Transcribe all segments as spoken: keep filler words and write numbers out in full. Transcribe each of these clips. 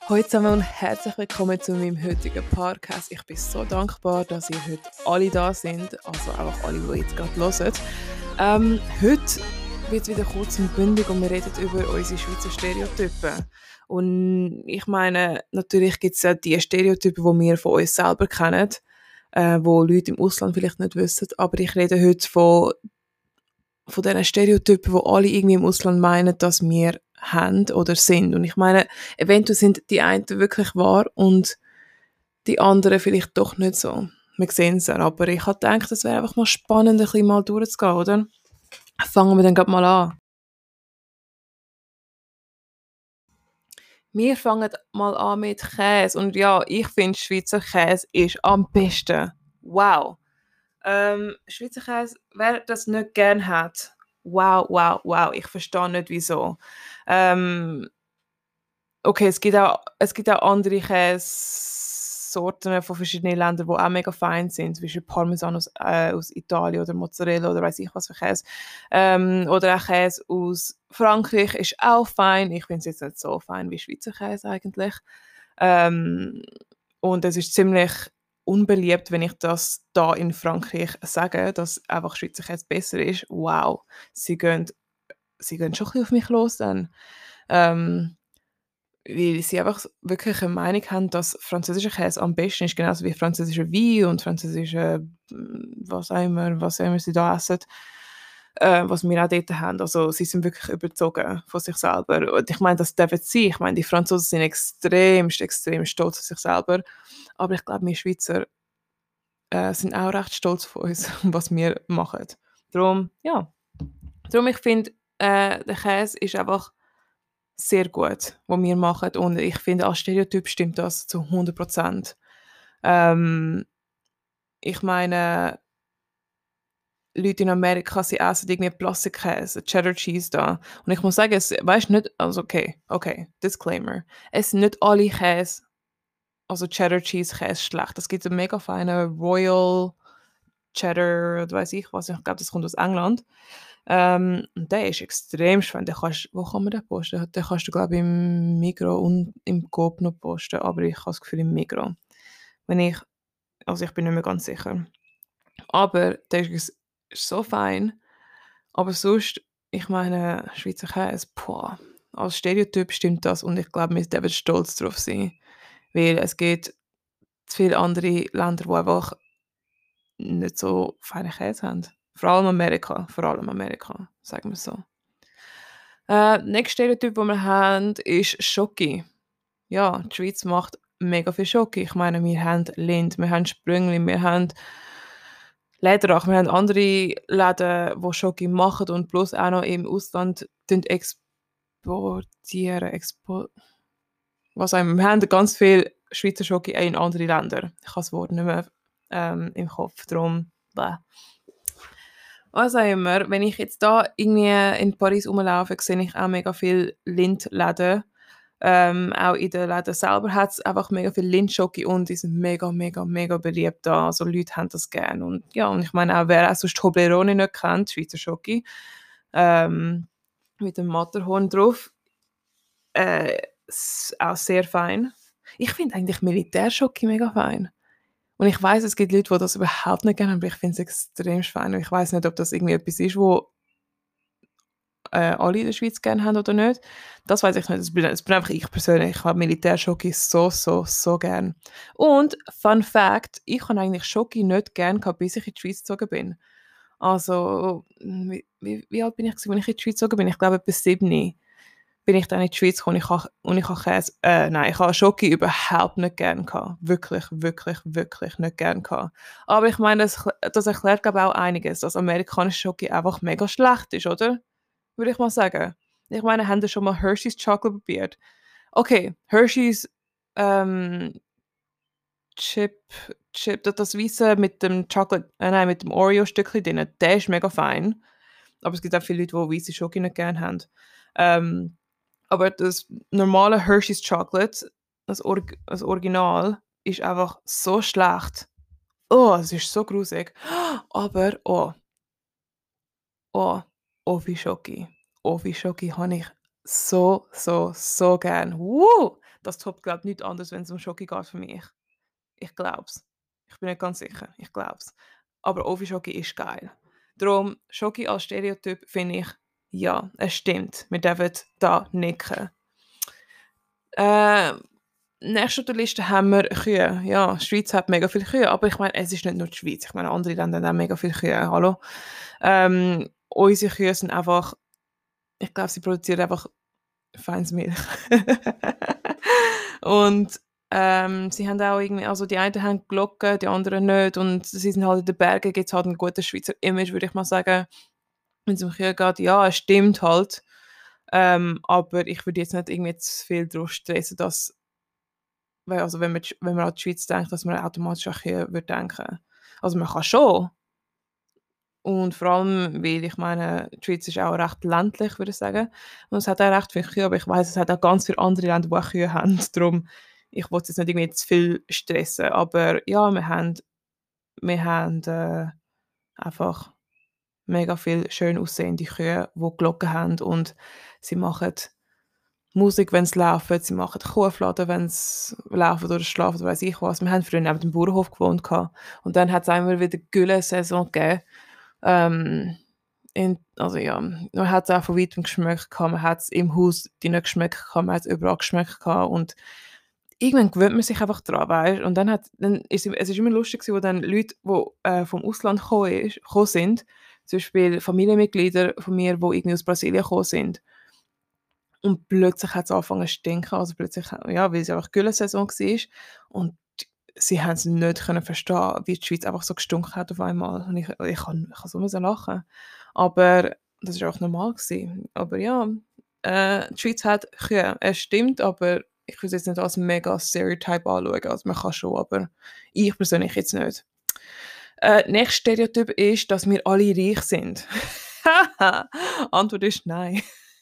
Hallo zusammen und herzlich willkommen zu meinem heutigen Podcast. Ich bin so dankbar, dass ihr heute alle da sind, also auch alle, die jetzt gerade hören. Ähm, heute wird es wieder kurz und bündig und wir reden über unsere Schweizer Stereotypen. Und ich meine, natürlich gibt es ja die Stereotypen, die wir von uns selber kennen, äh, wo Leute im Ausland vielleicht nicht wissen, aber ich rede heute von von diesen Stereotypen, die alle irgendwie im Ausland meinen, dass wir haben oder sind. Und ich meine, eventuell sind die einen wirklich wahr und die anderen vielleicht doch nicht so. Wir sehen es ja, aber ich habe gedacht, es wäre einfach mal spannend, ein bisschen mal durchzugehen, oder? Fangen wir dann gerade mal an. Wir fangen mal an mit Käse. Und ja, ich finde, Schweizer Käse ist am besten. Wow. Ähm, Schweizer Käse, wer das nicht gern hat, wow, wow, wow, ich verstehe nicht, wieso. Ähm, okay, es gibt auch, es gibt auch andere Käsesorten von verschiedenen Ländern, die auch mega fein sind, zum Beispiel Parmesan aus, äh, aus Italien oder Mozzarella oder weiß ich was für Käse. Ähm, oder auch Käse aus Frankreich ist auch fein. Ich finde es jetzt nicht so fein wie Schweizer Käse eigentlich. Ähm, und es ist ziemlich unbeliebt, wenn ich das da in Frankreich sage, dass einfach Schweizer Käse besser ist. Wow, sie gehen, sie gehen schon ein bisschen auf mich los dann. Ähm, weil sie einfach s wirklich eine Meinung haben, dass französischer Käse am besten ist, genauso wie französischer Wein und französischer, hm, was auch immer was auch immer sie da essen, äh, was wir auch dort haben. Also, sie sind wirklich überzogen von sich selber. Und ich meine, das dürfen sie. Ich meine, die Franzosen sind extremst, extrem stolz auf sich selber. Aber ich glaube, wir Schweizer, äh, sind auch recht stolz auf uns, was wir machen. Darum, ja. Darum, ich finde, äh, der Käse ist einfach sehr gut, was wir machen. Und ich finde, als Stereotyp stimmt das zu hundert Prozent. Ähm, ich meine, Leute in Amerika, sie essen irgendwie Plastikkäse, Cheddar Cheese da. Und ich muss sagen, es weißt nicht, also okay, okay, Disclaimer. Es sind nicht alle Käse, also Cheddar Cheese Käse schlecht. Es gibt einen mega feinen Royal Cheddar, oder weiß ich was, ich glaube, das kommt aus England. Ähm, und der ist extrem spannend. Den kannst, wo kann man den posten? Den kannst du, glaube ich, im Migros und im Coop noch posten, aber ich habe das Gefühl im Migros. Wenn ich, also ich bin nicht mehr ganz sicher. Aber der ist, ist so fein. Aber sonst, ich meine, Schweizer Käse, boah, als Stereotyp stimmt das und ich glaube, wir dürfen stolz drauf sein. Weil es gibt zu viele andere Länder, die einfach nicht so feinen Käse haben. Vor allem Amerika, vor allem Amerika, sagen wir so. Äh, nächster Stereotyp, den wir haben, ist Schoki. Ja, die Schweiz macht mega viel Schoki. Ich meine, wir haben Lind, wir haben Sprüngli, wir haben Läderach, wir haben andere Läden, die Schoki machen und plus auch noch im Ausland tun exportieren, expo was auch immer. Wir haben ganz viel Schweizer Schoki auch in andere Länder. Ich habe das Wort nicht mehr, ähm, im Kopf, darum bäh. Was auch immer, wenn ich jetzt da irgendwie in Paris rumlaufe, sehe ich auch mega viel Lindläden. Ähm, auch in den Läden selber hat es einfach mega viel Lindschoki und die sind mega, mega, mega beliebt da. Also Leute haben das gerne. Und ja, und ich meine auch, wer auch sonst Toblerone nicht kennt, Schweizer Schoki, ähm, mit dem Matterhorn drauf, äh, ist auch sehr fein. Ich finde eigentlich Militärschoki mega fein. Und ich weiß, es gibt Leute, die das überhaupt nicht gerne haben, aber ich finde es extrem fein. Und ich weiß nicht, ob das irgendwie etwas ist, wo äh, alle in der Schweiz gerne haben oder nicht. Das weiß ich nicht. Das bin, das bin einfach ich persönlich. Ich habe Militärschoki so, so, so gern. Und Fun Fact: Ich habe eigentlich Schoki nicht gern gehabt, bis ich in die Schweiz gezogen bin. Also, wie, wie, wie alt bin ich, gewesen, als ich in die Schweiz gezogen bin? Ich glaube, bis sieben bin ich dann in die Schweiz gekommen und ich habe, und ich habe Käse, äh, nein, ich habe Schoki überhaupt nicht gern gehabt. Wirklich, wirklich, wirklich nicht gern gehabt. Aber ich meine, das, das erklärt, glaube ich, auch einiges, dass amerikanische Schoki einfach mega schlecht ist, oder? Würde ich mal sagen. Ich meine, haben Sie schon mal Hershey's Chocolate probiert? Okay, Hershey's ähm, Chip, Chip, das, das Weisse mit dem Chocolate, äh, nein, mit dem Oreo-Stückchen drin, der ist mega fein. Aber es gibt auch viele Leute, die weisse Schoki nicht gerne haben. Ähm, aber das normale Hershey's Chocolate, das, Or das Original, ist einfach so schlecht. Oh, es ist so grusig. Aber, oh, oh, Ovi Schoki. Ovi Schoki habe ich so, so, so gern. Woo! Das toppt, glaube ich, nichts anderes, wenn es um Schoki geht für mich. Ich glaube es. Ich bin nicht ganz sicher. Ich glaube es. Aber Ofi-Schoki ist geil. Darum, Schoki als Stereotyp finde ich, ja, es stimmt. Wir dürfen da nicken. Äh, nächst auf der Liste haben wir Kühe. Ja, die Schweiz hat mega viele Kühe, aber ich meine, es ist nicht nur die Schweiz. Ich meine, andere Länder haben auch mega viele Kühe. Hallo? Ähm, unsere Kühe sind einfach, ich glaube, sie produzieren einfach feines Milch. Und ähm, sie haben auch irgendwie, also die einen haben Glocken, die anderen nicht. Und sie sind halt in den Bergen, gibt es halt ein gutes Schweizer Image, würde ich mal sagen. Wenn es um Kühe geht, ja, es stimmt halt. Ähm, aber ich würde jetzt nicht irgendwie zu viel drauf stressen, dass, weil, also wenn man, die Sch- wenn man an die Schweiz denkt, dass man automatisch an Kühe würde denken. Also man kann schon. Und vor allem, weil ich meine, die Schweiz ist auch recht ländlich, würde ich sagen. Und es hat auch recht viele Kühe, aber ich weiß, es hat auch ganz viele andere Länder, die auch Kühe haben. Darum, ich wollte jetzt nicht irgendwie zu viel stressen. Aber ja, wir haben, wir haben äh, einfach mega viel schön aussehende Kühe, die Glocken haben und sie machen Musik, wenn sie laufen, sie machen Kuhfladen, wenn sie laufen oder schlafen oder weiss ich was. Wir haben früher neben dem Bauernhof gewohnt gehabt. Und dann hat es einmal wieder Gülle-Saison gegeben. Ähm, in, also ja, man hat es auch von weitem geschmeckt gehabt, man hat es im Haus drinnen geschmeckt gehabt, man hat es überall geschmeckt gehabt und irgendwann gewöhnt man sich einfach dran, weißt? Und dann hat, dann ist es ist immer lustig gewesen, wo dann Leute, die äh, vom Ausland gekommen, ist, gekommen sind, zum Beispiel Familienmitglieder von mir, die irgendwie aus Brasilien gekommen sind. Und plötzlich hat es angefangen zu stinken, also plötzlich, ja, weil es einfach Güllensaison war. Und sie haben es nicht können verstehen, wie die Schweiz einfach so gestunken hat auf einmal. Und ich, ich kann, ich kann so müssen lachen. Aber das war auch normal gewesen. Aber ja, äh, die Schweiz hat Kühe. Es stimmt, aber ich würde es jetzt nicht als mega Stereotype anschauen. Also man kann schon, aber ich persönlich jetzt nicht. Äh, nächstes Stereotyp ist, dass wir alle reich sind. Antwort ist nein.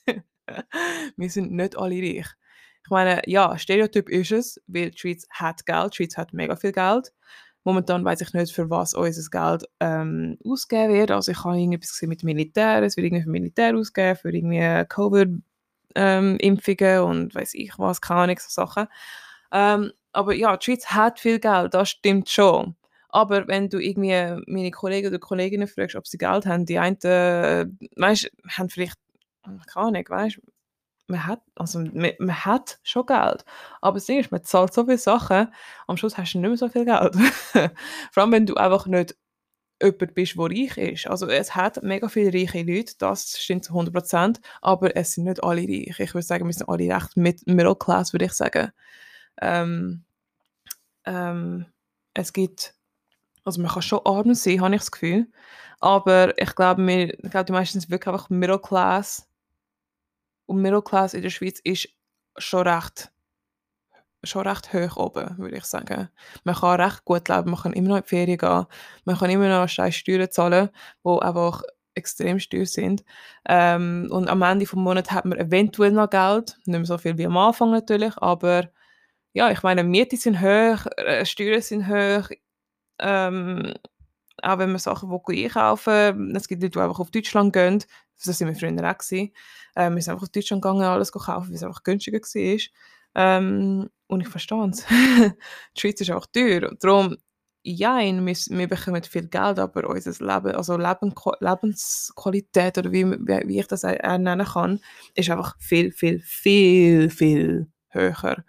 Wir sind nicht alle reich. Ich meine, ja, Stereotyp ist es, weil die Schweiz hat Geld, die Schweiz hat mega viel Geld. Momentan weiß ich nicht, für was unser Geld ähm, ausgegeben wird. Also ich habe irgendetwas gesehen mit Militär, es wird irgendwie für Militär ausgegeben, für irgendwie Covid-Impfungen und weiß ich was, keine Ahnung, so Sachen. Ähm, aber ja, die Schweiz hat viel Geld, das stimmt schon. Aber wenn du irgendwie meine Kollegen oder Kolleginnen fragst, ob sie Geld haben, die einen, äh, weißt, haben vielleicht, keine Ahnung, weißt, man hat, also man, man hat schon Geld, aber das Ding ist, man zahlt so viele Sachen, am Schluss hast du nicht mehr so viel Geld. Vor allem, wenn du einfach nicht jemand bist, der reich ist. Also es hat mega viele reiche Leute, das stimmt zu hundert Prozent, aber es sind nicht alle reich. Ich würde sagen, wir sind alle recht mit Middle Class, würde ich sagen. Ähm, ähm, es gibt, also man kann schon arm sein, habe ich das Gefühl, aber ich glaube, wir, ich glaube, die meisten sind wirklich einfach Middle Class und Middle Class in der Schweiz ist schon recht schon recht hoch oben, würde ich sagen. Man kann recht gut leben, man kann immer noch in die Ferien gehen, man kann immer noch scheiß Steuern zahlen, die einfach extrem teuer sind. Ähm, und am Ende des Monats hat man eventuell noch Geld, nicht mehr so viel wie am Anfang natürlich, aber ja, ich meine, Mieten sind hoch, äh, Steuern sind hoch, ähm, auch wenn man Sachen will einkaufen, es gibt Leute, die einfach auf Deutschland gehen, das sind wir früher auch gewesen. Ähm, wir sind einfach auf Deutschland gegangen, alles kaufen, weil es einfach günstiger war. Ähm, und ich verstehe es. Die Schweiz ist auch teuer. Und darum, jein, wir, wir bekommen viel Geld, aber unser Leben, also Leben, Lebensqualität oder wie, wie, wie ich das auch auch nennen kann, ist einfach viel, viel, viel, viel höher.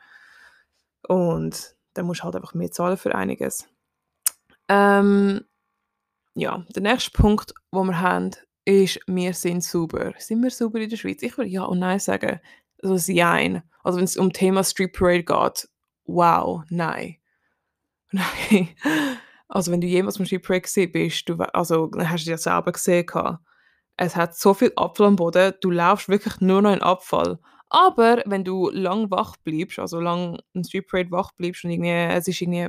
Und dann musst du halt einfach mehr zahlen für einiges. Ähm, ja, der nächste Punkt, wo wir haben, ist, wir sind sauber. Sind wir sauber in der Schweiz? Ich würde ja und nein sagen. Also das Jein. Also wenn es um Thema Street Parade geht, wow, nein. Nein. Also wenn du jemals beim Street Parade gesehen bist, du, we- also dann hast du ja selber gesehen, gehabt. Es hat so viel Abfall am Boden, du laufst wirklich nur noch in Abfall. Aber wenn du lang wach bleibst, also lang im Street Parade wach bleibst und irgendwie, es ist irgendwie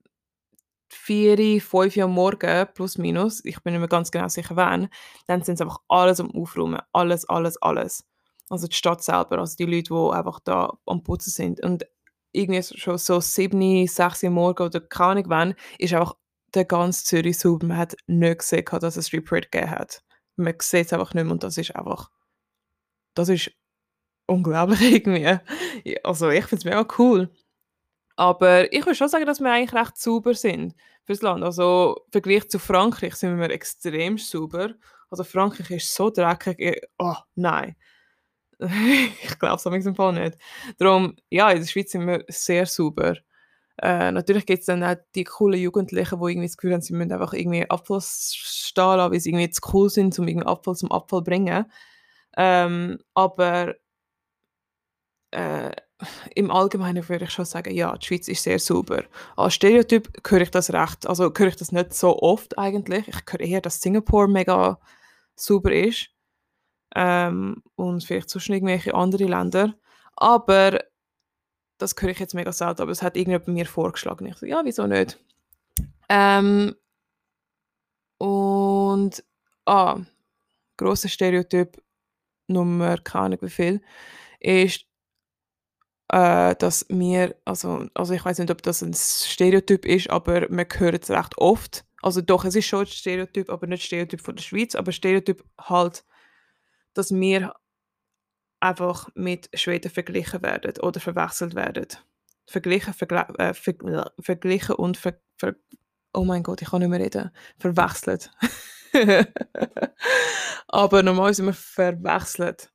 vier, fünf Uhr am Morgen, plus minus, ich bin nicht mehr ganz genau sicher wann, dann sind sie einfach alles am Aufräumen. Alles, alles, alles. Also die Stadt selber, also die Leute, die einfach da am Putzen sind. Und irgendwie so- schon so sieben, sechs Uhr morgen oder keine Ahnung wann, ist einfach der ganze Zürich sauber. Man hat nicht gesehen, dass es Street Parade gegeben hat. Man sieht es einfach nicht mehr und das ist einfach, das ist unglaublich irgendwie. Ja, also, ich finde es mega cool. Aber ich würde schon sagen, dass wir eigentlich recht sauber sind fürs Land. Also, im Vergleich zu Frankreich sind wir extrem sauber. Also, Frankreich ist so dreckig, i oh, nein. Ich glaube es im Fall nicht. Darum, ja, in der Schweiz sind wir sehr sauber. Äh, natürlich gibt's dann auch die coolen Jugendlichen, die irgendwie das Gefühl haben, sie müssen einfach irgendwie Abfall s stehen lassen, weil sie irgendwie zu cool sind, um irgendwie Abfall zum Abfall zu bringen. Ähm, aber, äh, im Allgemeinen würde ich schon sagen, ja, die Schweiz ist sehr sauber. Als Stereotyp höre ich das recht also, höre ich das nicht so oft eigentlich. Ich höre eher, dass Singapur mega sauber ist, ähm, und vielleicht sonst irgendwelche andere Länder. Aber das höre ich jetzt mega selten, aber es hat irgendjemand mir vorgeschlagen. Ich so: „Ja, wieso nicht?“ Ähm, und, ah, grosser Stereotyp Nummer keine Ahnung wie viel, ist, äh, dass wir also also ich weiss nicht, ob das ein Stereotyp ist, aber man hört es recht oft. Also doch, es ist schon ein Stereotyp, aber nicht Stereotyp von der Schweiz, aber Stereotyp halt, dass wir einfach mit Schweden verglichen werden oder verwechselt werden. Verglichen, vergle äh, ver verglichen und ver ver oh mein Gott, ich kann nicht mehr reden. Verwechselt. Aber normal sind wir verwechselt.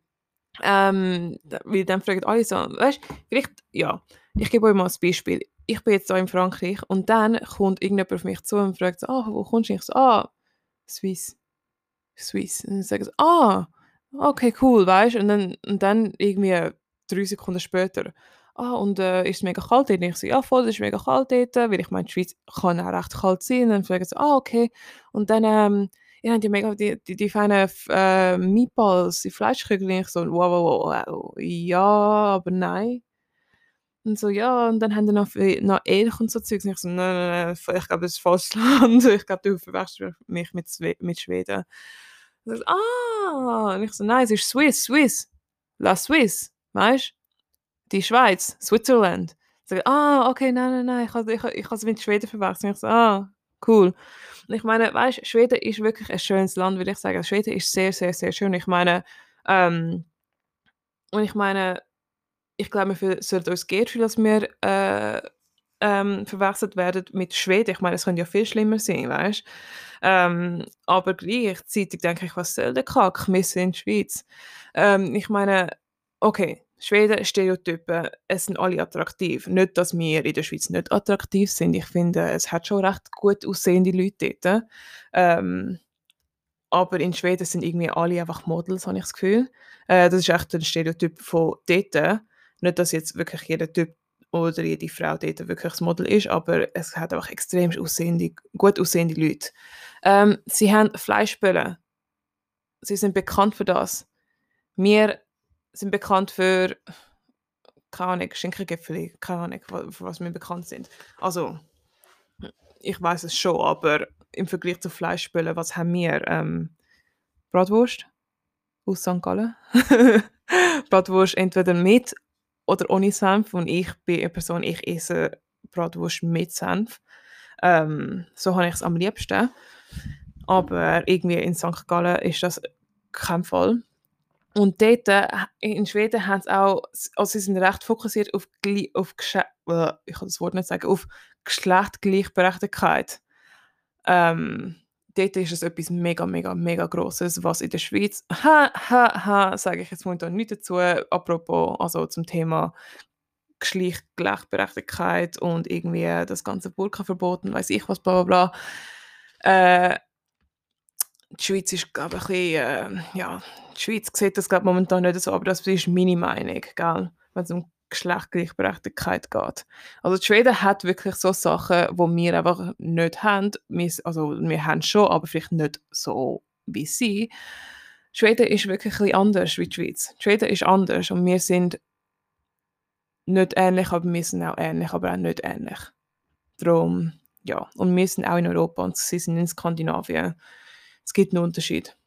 Ähm, d weil dann fragen alle so weißt, vielleicht ja, ich gebe euch mal ein Beispiel. Ich bin jetzt hier in Frankreich und dann kommt irgendjemand auf mich zu und fragt so: „Ah, wo kommst du?“ Ich so: „Ah, Suisse, Suisse.“ Und dann sagen sie: „Ah, okay, cool“, weißt? Und dann und dann irgendwie drei Sekunden später: „Ah, und, äh, ist es mega kalt dort?“ Und ich so: „Ja, voll, es ist mega kalt dort“, weil ich meine, die Schweiz kann auch recht kalt sein. Und dann fragen sie: „Ah, okay. Und dann, ähm, ihr habt ja mega die die die feinen F äh, Meatballs, die Fleischkügel.“ Und ich so: „Wow, wow, wow, wow, ja, aber nein.“ Und so: „Ja, und dann haben die noch v noch Elch und so Zeugs.“ Und ich so: „Nein, nein, nein, ich glaube, das ist falsches Land. Ich glaube, du verwechselst mich mit Swe mit Schweden.“ Und so: „Ah!“ Und ich so: „Nein, es ist Swiss, Swiss, la Suisse, weißt? Die Schweiz, Switzerland.“ So: „Ah, okay, nein, nein, nein, ich habe ich habe ich habe es mit Schweden verwechselt.“ Und ich so: „Ah, cool.“ Und ich meine, weißt, Schweden ist wirklich ein schönes Land, würde ich sagen. Schweden ist sehr, sehr, sehr schön. Ich meine, ähm und ich meine, ich glaube, wir fü sollten uns geehrt fühlen, dass wir, äh, ähm, verwechselt werden mit Schweden. Ich meine, es könnte ja viel schlimmer sein, weißt? Ähm, aber gleichzeitig denke ich: „Was soll der Kack? Wir sind die Schweiz.“ Ähm, ich meine, okay, Schweden, Stereotypen, es sind alle attraktiv. Nicht, dass wir in der Schweiz nicht attraktiv sind. Ich finde, es hat schon recht gut aussehende Leute dort. Ähm, aber in Schweden sind irgendwie alle einfach Models, habe ich das Gefühl. Äh, das ist echt ein Stereotyp von dort. Nicht, dass jetzt wirklich jeder Typ oder jede Frau dort wirklich das Model ist, aber es hat einfach extrem aussehende gut aussehende Leute. Ähm, sie haben Fleischbälle. Sie sind bekannt für das. Wir sind bekannt für, keine Ahnung, Schinkengipfeli, keine Ahnung, wa für was wir bekannt sind. Also, ich weiß es schon, aber im Vergleich zu Fleischbällen, was haben wir? Ähm, Bratwurst aus Sankt Gallen. Bratwurst entweder mit oder ohne Senf und ich bin eine Person, ich esse Bratwurst mit Senf. Ähm, so habe ich's am liebsten. Aber irgendwie in Sankt Gallen ist das kein Fall. Und dort, äh, in Schweden haben sie auch s also sie sind recht fokussiert auf gli auf Gsche äh, ich kann das Wort nicht sagen, auf Geschlechtergleichberechtigkeit. Ähm, dort ist es etwas mega, mega, mega Grosses, was in der Schweiz ha, ha, ha, sage ich jetzt momentan nichts dazu, apropos also zum Thema Geschlecht Gleichberechtigkeit und irgendwie das ganze Burka-Verbot und weiss ich was, bla bla bla. Äh, die Schweiz ist, glaube ich, ein bisschen, äh ja, die Schweiz sieht das, glaube momentan nicht so, aber das ist meine Meinung, gell, wenn's um Geschlechtergleichberechtigkeit geht. Also, die Schweden hat wirklich so Sachen, wo wir einfach nicht haben. Wir s also, wir haben schon, aber vielleicht nicht so wie sie. Schweden ist wirklich ein bisschen anders wie die Schweiz. Schweden ist anders und wir sind nicht ähnlich, aber wir sind auch ähnlich, aber auch nicht ähnlich. Darum, ja. Und wir sind auch in Europa und sie sind in Skandinavien. Es gibt 'n Unterschied.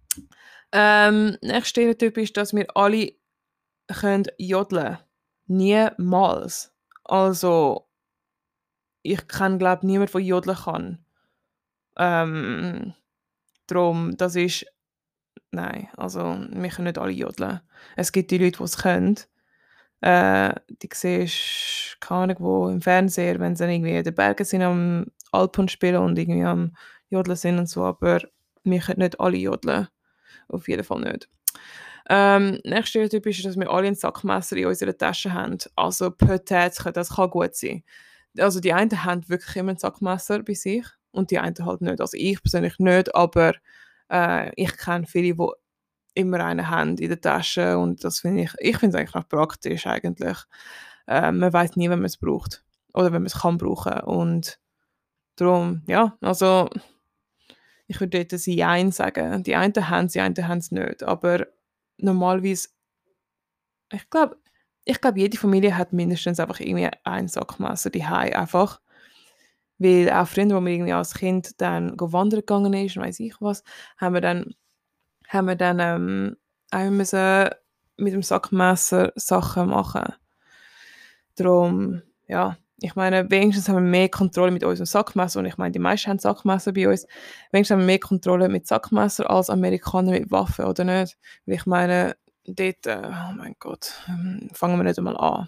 Ähm, nächster Stereotyp ist, dass wir alle können jodeln. Niemals. Also, ich kenne, glaube niemand, der jodeln kann. Ähm, Darum, das ist nein, also wir können nicht alle jodeln. Es gibt die Leute, die es können. Äh, die siehst, keine Ahnung wo, im Fernseher, wenn sie dann irgendwie in den Bergen sind am Alphorn spielen und irgendwie am Jodeln sind und so, aber wir können nicht alle jodeln. Auf jeden Fall nicht. Ähm, nächster Stereotyp ist, dass wir alle ein Sackmesser in unserer Tasche haben. Also peut-être, das kann gut sein. Also die einen haben wirklich immer ein Sackmesser bei sich und die einen halt nicht. Also ich persönlich nicht, aber äh, ich kenne viele, die immer einen haben in der Tasche und das finde ich, ich finde es eigentlich auch praktisch eigentlich. Äh, man weiß nie, wenn man es braucht oder wenn man es kann brauchen und darum, ja, also ich würde dort ein Jein sagen. Die einen haben es, die anderen haben es nicht, aber normalerweise, ich glaube, ich glaube, jede Familie hat mindestens einfach irgendwie ein Sackmesser daheim einfach. Weil auch früher, wo wir irgendwie als Kind dann go wandern gegangen ist, und weiss ich was, haben wir dann, haben wir dann ähm, auch müssen mit dem Sackmesser Sachen machen. Darum, ja, ich meine, wenigstens haben wir mehr Kontrolle mit unserem Sackmesser und ich meine, die meisten haben Sackmesser bei uns. Wenigstens haben wir mehr Kontrolle mit Sackmesser als Amerikaner mit Waffen, oder nicht? Weil ich meine, dort, äh, oh mein Gott, ähm, fangen wir nicht einmal an.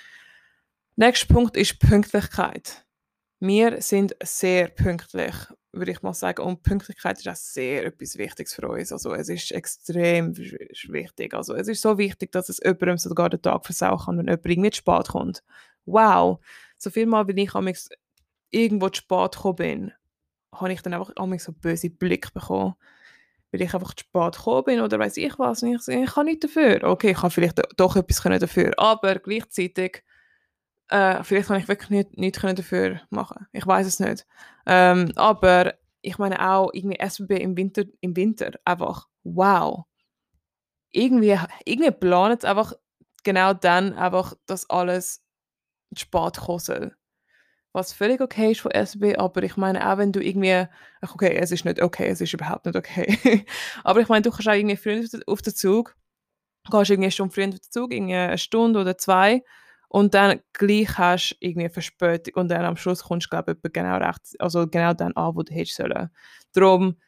Nächster Punkt ist Pünktlichkeit. Wir sind sehr pünktlich, würde ich mal sagen. Und Pünktlichkeit ist auch sehr etwas Wichtiges für uns. Also es ist extrem w- wichtig. Also es ist so wichtig, dass es jemandem sogar den Tag versauen kann, wenn jemand irgendwie zu spät kommt. Wow! So viel Mal, wenn ich amigs irgendwo zu spät gekommen bin, habe ich dann einfach amigs so böse Blick bekommen. Weil ich einfach zu spät gekommen bin oder weiß ich was. Und ich, so, ich kann nichts dafür. Okay, ich kann vielleicht doch etwas können dafür. Aber gleichzeitig äh, vielleicht kann ich wirklich nicht, nichts können dafür machen. Ich weiß es nicht. Ähm, aber ich meine auch irgendwie S B B im Winter, im Winter einfach wow. Irgendwie, irgendwie planen sie einfach genau dann einfach, dass alles zu spät kommen soll. Was völlig okay ist von S B B, aber ich meine auch, wenn du irgendwie, ach okay, es ist nicht okay, es ist überhaupt nicht okay. aber ich meine, du kannst auch irgendwie früh auf den auf den Zug gehst irgendwie schon früh auf den Zug, irgendwie eine Stunde oder zwei und dann gleich hast du irgendwie Verspätung und dann am Schluss kommst du, glaube ich, etwa genau recht, also genau dann an, wo du hättest sollen. Darum,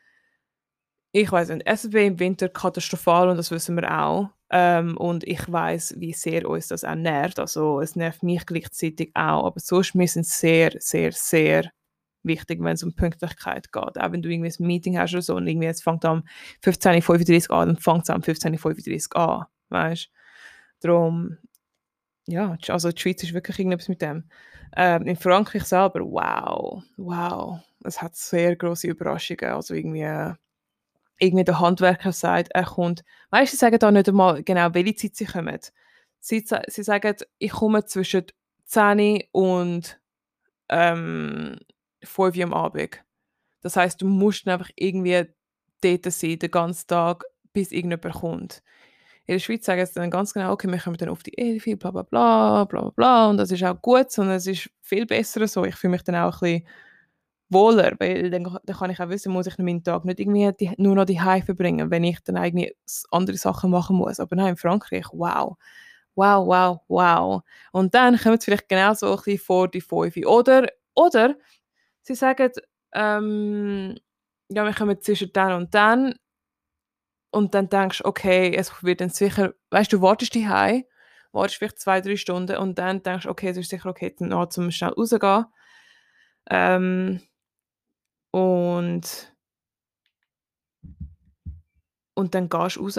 ich weiss nicht, S B B im Winter katastrophal und das wissen wir auch. Ähm, und ich weiß, wie sehr uns das auch nervt. Also es nervt mich gleichzeitig auch. Aber sonst wir sind sehr, sehr, sehr wichtig, wenn es um Pünktlichkeit geht. Auch wenn du irgendwie ein Meeting hast oder so und irgendwie es fängt am fünfzehn Uhr fünfunddreißig an, dann fängt es am fünfzehn Uhr fünfunddreißig an. Weißt du? Darum, ja, also die Schweiz ist wirklich irgendetwas mit dem. Ähm, in Frankreich selber, wow, wow. Es hat sehr große Überraschungen. Also irgendwie irgendwie der Handwerker sagt, er kommt. Weißt du, sie sagen da nicht einmal genau, welche Zeit sie kommen. Sie, sa- sie sagen, ich komme zwischen zehn und ähm, fünf Uhr am Abend. Das heißt, du musst dann einfach irgendwie dort sein, den ganzen Tag, bis irgendjemand kommt. In der Schweiz sagen sie dann ganz genau, okay, wir kommen dann auf die elf, bla bla bla, bla bla bla, und das ist auch gut, und es ist viel besser so. Ich fühle mich dann auch ein bisschen wohler, weil dann, dann kann ich auch wissen, muss ich meinen Tag nicht irgendwie die, nur noch die Hause verbringen, wenn ich dann eigentlich s- andere Sachen machen muss. Aber nein, in Frankreich, wow, wow, wow, wow. Und dann kommt es vielleicht genau so ein bisschen vor die fünf. Oder, oder sie sagen, ähm, ja, wir kommen zwischen dann und dann und dann denkst du, okay, es wird dann sicher, weißt du, du wartest die wartest vielleicht zwei, drei Stunden und dann denkst du, okay, es ist sicher okay, dann noch zum schnell rausgehen. Ähm, und Und dann gehst du raus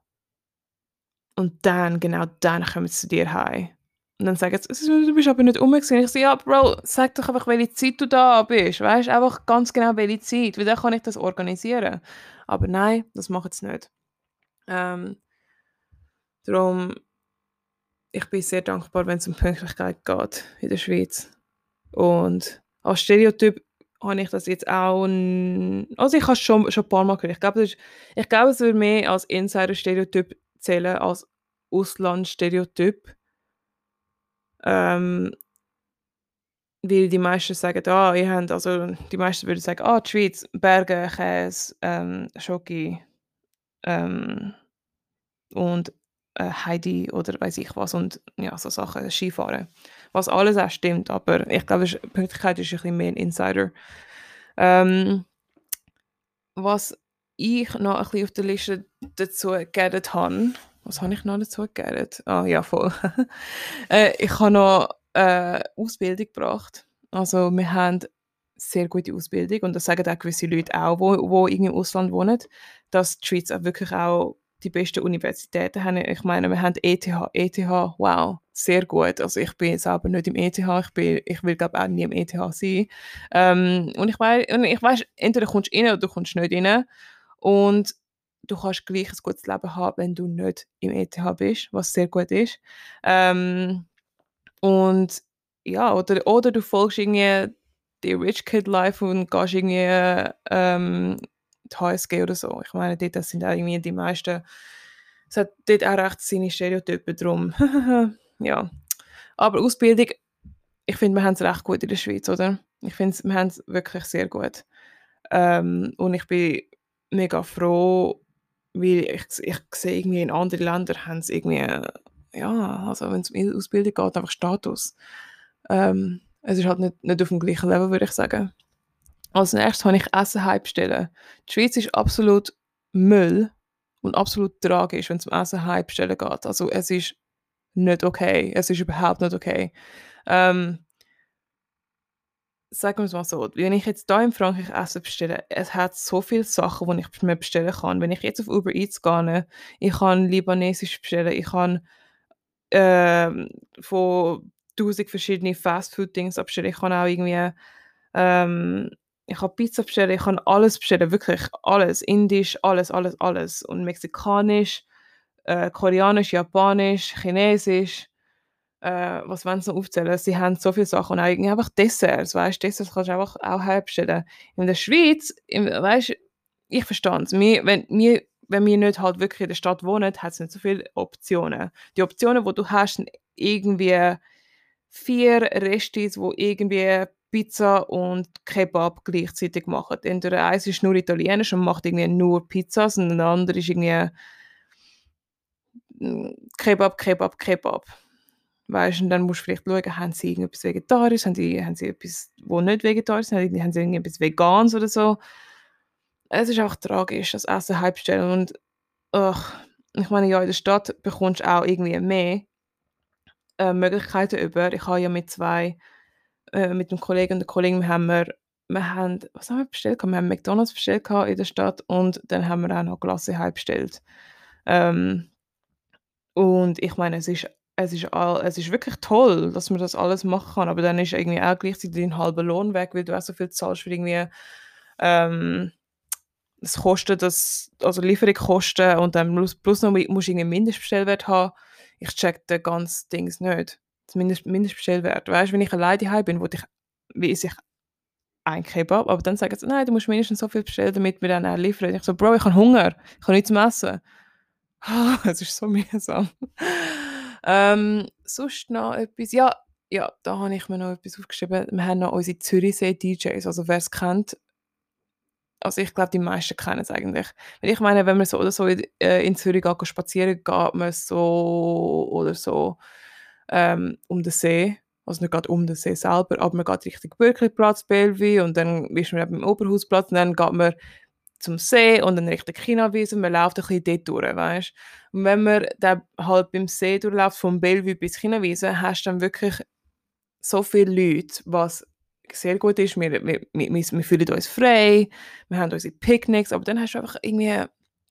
und dann, genau dann kommen sie zu dir heim. Und dann sagen sie: «Du bist aber nicht rum gewesen.» Ich so: «Ja, Bro, sag doch einfach, welche Zeit du da bist, weisst? Einfach ganz genau welche Zeit, weil dann kann ich das organisieren.» Aber nein, das machen sie nicht. Ähm, darum, ich bin sehr dankbar, wenn es um Pünktlichkeit geht in der Schweiz. Und als Stereotyp habe ich das jetzt auch n also ich habe es schon schon ein paar Mal gehört. Ich glaube, das ist ich glaube, es würde mehr als Insider-Stereotyp zählen als Ausland-Stereotyp. Ähm, weil die meisten sagen: «Ah, ihr habt», also die meisten würden sagen: «Ah, die Schweiz, Berge, Käse, ähm, Schoki, ähm, und, äh, Heidi» oder weiß ich was und ja, so Sachen, Skifahren. Was alles auch stimmt, aber ich glaube, es Pünktlichkeit ist ein bisschen mehr 'n Insider. Ähm, was ich noch ein bisschen auf der Liste dazu geaddet habe, was habe ich noch dazu geaddet? Ah, ja, voll. äh, ich habe noch äh, Ausbildung gebracht. Also wir haben sehr gute Ausbildung und das sagen auch gewisse Leute auch, wo, wo irgendwie im Ausland wohnen, dass die Schweiz auch wirklich auch die besten Universitäten haben. Ich meine, wir haben E T H. E T H, wow, sehr gut. Also ich bin selber nicht im E T H, ich, bin, ich will glaube auch nie im E T H sein. Ähm, und ich weiß, ich weiss, entweder kommst du rein oder du kommst nicht rein. Und du kannst gleich ein gutes Leben haben, wenn du nicht im E T H bist, was sehr gut ist. Ähm, und ja, oder, oder du folgst irgendwie die Rich Kid Life und gehst irgendwie ähm, die H S G oder so. Ich meine, dort das sind auch irgendwie die meisten, es hat dort auch recht seine Stereotypen drum. Ja. Aber Ausbildung, ich finde, wir haben es recht gut in der Schweiz, oder? Ich finde, wir haben es wirklich sehr gut. Ähm, und ich bin mega froh, weil ich, ich sehe irgendwie in anderen Ländern haben sie irgendwie, äh, ja, also wenn es um Ausbildung geht, einfach Status. Ähm, es ist halt nicht, nicht auf dem gleichen Level, würde ich sagen. Als nächstes habe ich Essen heimstellen. Die Schweiz ist absolut Müll und absolut tragisch, wenn es um Essen heimstellen geht. Also es ist nicht okay. Es ist überhaupt nicht okay. Ähm, sagen wir es mal so, wenn ich jetzt hier in Frankreich Essen bestelle, es hat so viele Sachen, die ich mir bestellen kann. Wenn ich jetzt auf Uber Eats gehe, ich kann libanesisch bestellen, ich kann ähm, von tausend verschiedene Fastfood-Dings abstellen, ich kann auch irgendwie, ähm, ich kann Pizza bestellen, ich kann alles bestellen, wirklich alles, indisch, alles, alles, alles und mexikanisch, äh, koreanisch, japanisch, chinesisch, äh, was wollen sie noch aufzählen? Sie haben so viele Sachen und auch irgendwie einfach Desserts, weißt du, Desserts kannst du einfach auch herbestellen. In der Schweiz, im, weißt du, ich verstehe es, wir, wenn, wir, wenn wir nicht halt wirklich in der Stadt wohnen, hat es nicht so viele Optionen. Die Optionen, die du hast, sind irgendwie vier Restis, die irgendwie Pizza und Kebab gleichzeitig machen. Entweder eins ist nur italienisch und macht irgendwie nur Pizzas und der andere ist irgendwie mm, Kebab, Kebab, Kebab. Weißt, und dann musst du vielleicht schauen, haben sie irgendetwas Vegetarisches, haben sie, haben sie etwas, wo nicht vegetarisch ist, haben sie irgendetwas Veganes oder so. Es ist auch tragisch, das Essen heimstellen und ach, ich meine, ja, in der Stadt bekommst du auch irgendwie mehr äh, Möglichkeiten über. Ich habe ja mit zwei, äh, mit einem Kollegen und der Kollegin haben wir, wir haben, was haben wir bestellt? Wir haben McDonalds bestellt in der Stadt und dann haben wir auch noch Glasse heimbestellt. Ähm, und ich meine, es ist es ist all es ist wirklich toll, dass man das alles machen kann, aber dann ist irgendwie auch gleichzeitig dein halber Lohn weg, weil du auch so viel zahlst für irgendwie, ähm, das Kosten, das also Lieferungskosten und dann plus plus noch mi musst du irgendwie 'n Mindestbestellwert haben. Ich check den ganzen Dings nicht. Das Mindest Mindestbestellwert. Weißt du, wenn ich alleine daheim bin, will ich wie esse ich ein Kebab, aber dann sagen sie: «Nein, du musst mindestens so viel bestellen, damit wir dann auch liefern.» Ich so: «Bro, ich habe Hunger, ich habe nichts zum Essen.» Es ist so mühsam. Ähm, sonst noch etwas, ja, ja, da habe ich mir noch etwas aufgeschrieben. Wir haben noch unsere Zürichsee-D Js, also wer es kennt, also ich glaube, die meisten kennen es eigentlich. Weil ich meine, wenn man so oder so in, äh, in Zürich geht, spazieren geht man so oder so ähm, um den See. Also nicht gerade um den See selber, aber man geht Richtung Bürkliplatz, Bellevue und dann ist man eben im Oberhausplatz und dann geht man zum See und dann Richtung Chinawiese und man läuft ein bisschen dort durch, weißt? Und wenn man dann halt beim See durchläuft, von Bellevue bis Chinawiese, hast du dann wirklich so viele Leute, was sehr gut ist. Wir, wir, wir, wir fühlen uns frei, wir haben unsere Picknicks, aber dann hast du einfach irgendwie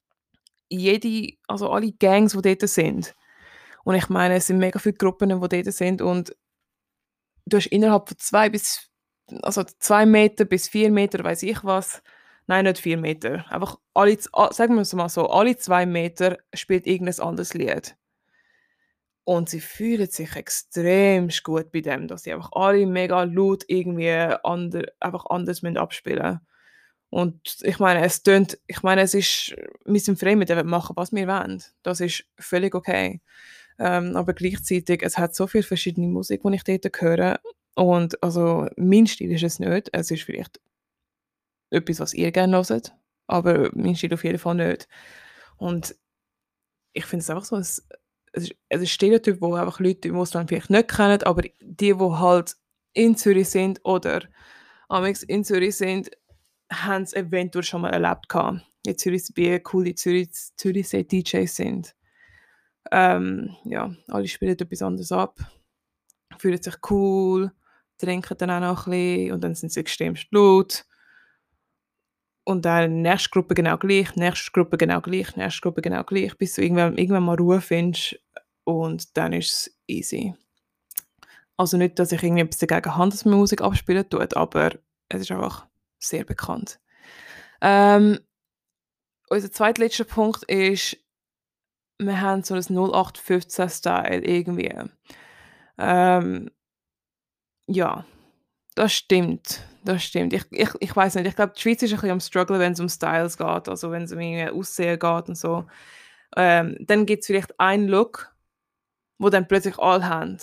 jede, also alle Gangs, die dort sind. Und ich meine, es sind mega viele Gruppen, die dort sind und du hast innerhalb von zwei bis, also zwei Meter bis vier Meter, weiß ich was, nein, nicht vier Meter, einfach alle, z- a- sagen wir es mal so, alle zwei Meter spielt irgendein anderes Lied. Und sie fühlen sich extrem gut bei dem, dass sie einfach alle mega laut irgendwie ander, einfach anders müssen abspielen. Und ich meine, es tönt, ich meine, es ist, wir sind frei mit dem machen, was wir wollen. Das ist völlig okay. Ähm, aber gleichzeitig, es hat so viel verschiedene Musik, die ich dort höre. Und also, mein Stil ist es nicht. Es ist vielleicht etwas, was ihr gerne hört, aber mein Stil auf jeden Fall nicht. Und ich finde es einfach so, es, es ist es ist ein Stereotyp, wo einfach Leute im Ausland vielleicht nicht kennen, aber die, die halt in Zürich sind oder amigs in Zürich sind, haben es eventuell schon mal erlebt gehabt. in Zürichsee coole Zürich Zürichsee-D Js sind. Ähm, ja, alle spielen etwas anderes ab, fühlen sich cool, trinken dann auch noch ein bisschen und dann sind sie extremst laut. Und dann nächste Gruppe genau gleich, nächste Gruppe genau gleich, nächste Gruppe genau gleich, bis du irgendwann irgendwann mal Ruhe findest und dann ist es easy. Also nicht, dass ich irgendwie etwas dagegen habe, dass man Musik abspielen tut, aber es ist einfach sehr bekannt. Ähm, unser zweitletzter Punkt ist, wir haben so 'n null acht fünfzehn-Style irgendwie. Ähm, ja, das stimmt, das stimmt. Ich ich ich weiss nicht, ich glaube, die Schweiz ist ein bisschen am struggeln, wenn's um Styles geht, also wenn's um irgendwie Aussehen geht und so. Ähm, dann gibt's vielleicht einen Look, wo dann plötzlich alle haben.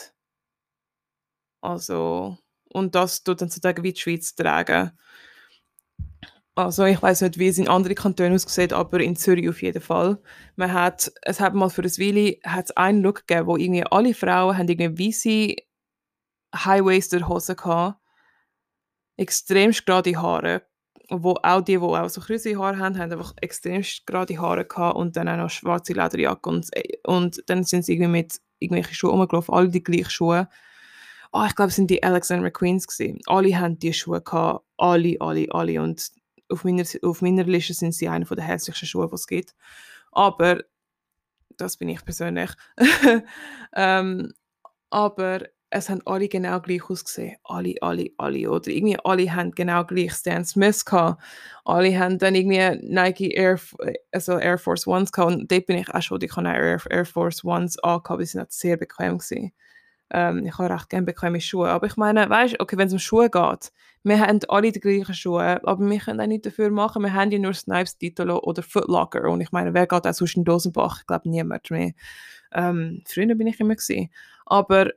Also und das tut dann sozusagen wie die Schweiz tragen. Also, ich weiss nicht, wie es in anderen Kantonen aussieht, aber in Zürich auf jeden Fall. Man hat es hat mal für ein Weile hat's einen Look gegeben, wo irgendwie alle Frauen haben irgendwie weisse High-waisted Hosen gehabt, extremst gerade Haare, wo auch die, die auch so kurze Haare haben, haben einfach extremst gerade Haare gehabt und dann auch noch schwarze Lederjacke und äh, und dann sind sie irgendwie mit irgendwelchen Schuhen rumgelaufen, alle die gleichen Schuhe. Ah, ich glaube, es sind die Alexander McQueens gewesen. Alle haben die Schuhe gehabt, alle, alle, alle und auf meiner auf meiner Liste sind sie einer der hässlichsten Schuhe, die es gibt. Aber das bin ich persönlich. Ähm, aber es haben alle genau gleich ausgesehen. Alle, alle, alle. Oder irgendwie alle haben genau gleich Stan Smiths gehabt. Alle haben dann irgendwie Nike Air, F- also Air Force Ones gehabt. Und dort bin ich auch schon, ich habe auch Air, Air Force Ones angehabt, weil sie sind halt sehr bequem gewesen. Ähm, ich habe recht gerne bequeme Schuhe. Aber ich meine, weißt du, okay, wenn es um Schuhe geht, wir haben alle die gleichen Schuhe, aber wir können auch nichts dafür machen. Wir haben ja nur Snipes, Titolo oder Foot Locker. Und ich meine, wer geht auch sonst in Dosenbach? Ich glaube, niemand mehr. Ähm, früher bin ich immer gewesen. Aber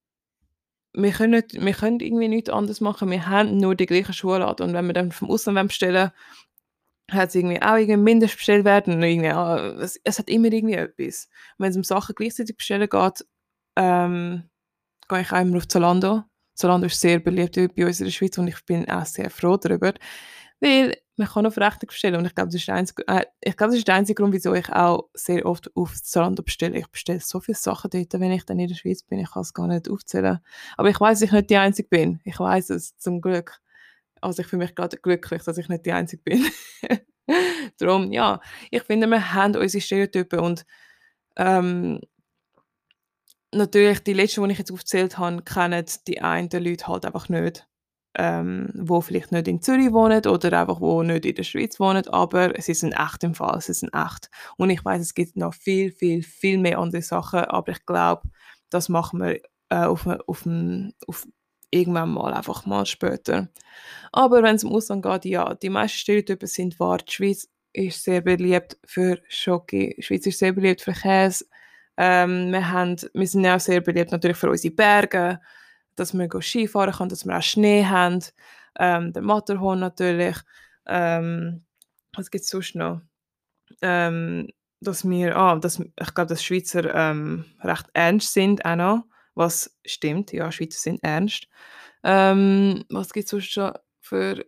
wir können, nicht, wir können irgendwie nichts anderes machen. Wir haben nur die gleichen Schuhladen. Und wenn wir dann vom Ausland wollen bestellen, hat es irgendwie auch irgendwie mindestbestellt werden. Und irgendwie, ah, es, es hat immer irgendwie etwas. Und wenn es um Sachen gleichzeitig bestellen geht, ähm, gehe ich auch immer auf Zalando. Zalando ist sehr beliebt bei uns in der Schweiz und ich bin auch sehr froh darüber, weil man kann auf Rechnung bestellen und ich glaube, das ist der einzige, äh, ich glaube, das ist der einzige Grund, wieso ich auch sehr oft auf Zalando bestelle. Ich bestelle so viele Sachen dort, wenn ich dann in der Schweiz bin, ich kann es gar nicht aufzählen. Aber ich weiß, dass ich nicht die Einzige bin. Ich weiß es, zum Glück. Also ich fühle mich gerade glücklich, dass ich nicht die Einzige bin. Darum, ja, ich finde, wir haben unsere Stereotypen und ähm, natürlich, die letzten, die ich jetzt aufgezählt habe, kennen die einen Leute halt einfach nicht, ähm, wo vielleicht nicht in Zürich wohnen oder einfach wo nicht in der Schweiz wohnen, aber sie sind echt im Fall, sie sind echt. Und ich weiß, es gibt noch viel, viel, viel mehr andere Sachen, aber ich glaube, das machen wir äh, auf, auf, auf irgendwann mal, einfach mal später. Aber wenn es um Ausland geht, ja, die meisten Stereotypen sind wahr. Die Schweiz ist sehr beliebt für Schoki, die Schweiz ist sehr beliebt für Käse. Ähm, wir, haben, wir sind auch sehr beliebt natürlich für unsere Berge, dass man go Skifahren kann, dass wir auch Schnee haben. Ähm, der Matterhorn natürlich. Ähm, was gibt es sonst noch? Ähm, dass wir, ah, dass, ich glaube, dass Schweizer ähm, recht ernst sind auch noch, was stimmt, ja, Schweizer sind ernst. Ähm, was gibt es sonst schon für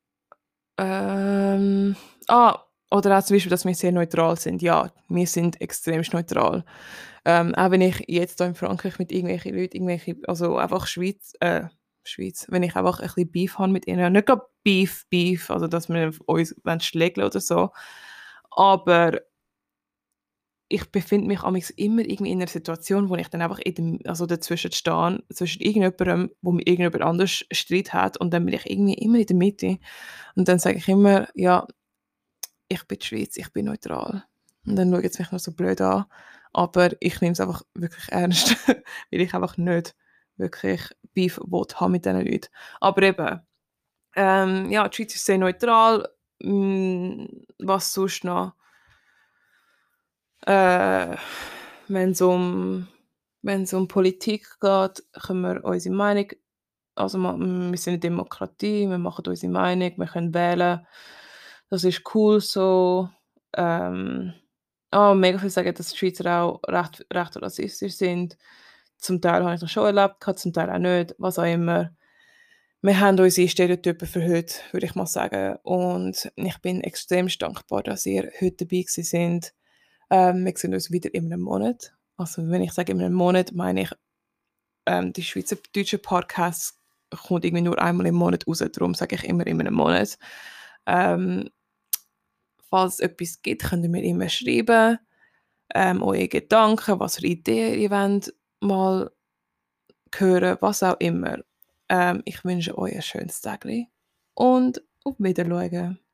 ähm, ah, oder auch zum Beispiel, dass wir sehr neutral sind. Ja, wir sind extremst neutral. Ähm, auch wenn ich jetzt hier in Frankreich mit irgendwelchen Leuten, irgendwelche, also einfach Schweiz, äh, Schweiz, wenn ich einfach ein bisschen Beef habe mit ihnen, nicht gerade Beef, Beef, also dass wir uns schlägeln oder so, aber ich befinde mich amigs immer irgendwie in einer Situation, wo ich dann einfach in dem, also dazwischen stehe, zwischen irgendjemandem, wo mit irgendjemand anders Streit hat und dann bin ich irgendwie immer in der Mitte und dann sage ich immer, ja, ich bin die Schweiz, ich bin neutral. Und dann schauen sie mich noch so blöd an, aber ich nehme es einfach wirklich ernst, weil ich einfach nicht wirklich Beef will haben mit diesen Leuten. Aber eben, ähm, ja, die Schweiz ist sehr neutral. Hm, was sonst noch? Äh, wenn es um wenn es um Politik geht, können wir unsere Meinung, also ma wir sind eine Demokratie, wir machen unsere Meinung, wir können wählen. Das ist cool so. Ähm, ah, mega viele sagen, dass die Schweizer auch recht recht rassistisch sind. Zum Teil habe ich das schon erlebt gehabt, zum Teil auch nicht, was auch immer. wir haben unsere Stereotypen für heute, würde ich mal sagen. Und ich bin extrem dankbar, dass ihr heute dabei gewesen seid. Ähm, wir sehen uns wieder in einem Monat. Also wenn ich sage in einem Monat, meine ich, ähm, die schweizerdeutsche Podcast kommt irgendwie nur einmal im Monat raus. Darum sage ich immer in einem Monat. Ähm, falls es etwas gibt, könnt ihr mir immer schreiben. Ähm, eure Gedanken, was für Ideen ihr wollt, mal hören, was auch immer. Ähm, ich wünsche euch ein schönes Tag und auf Wiedersehen.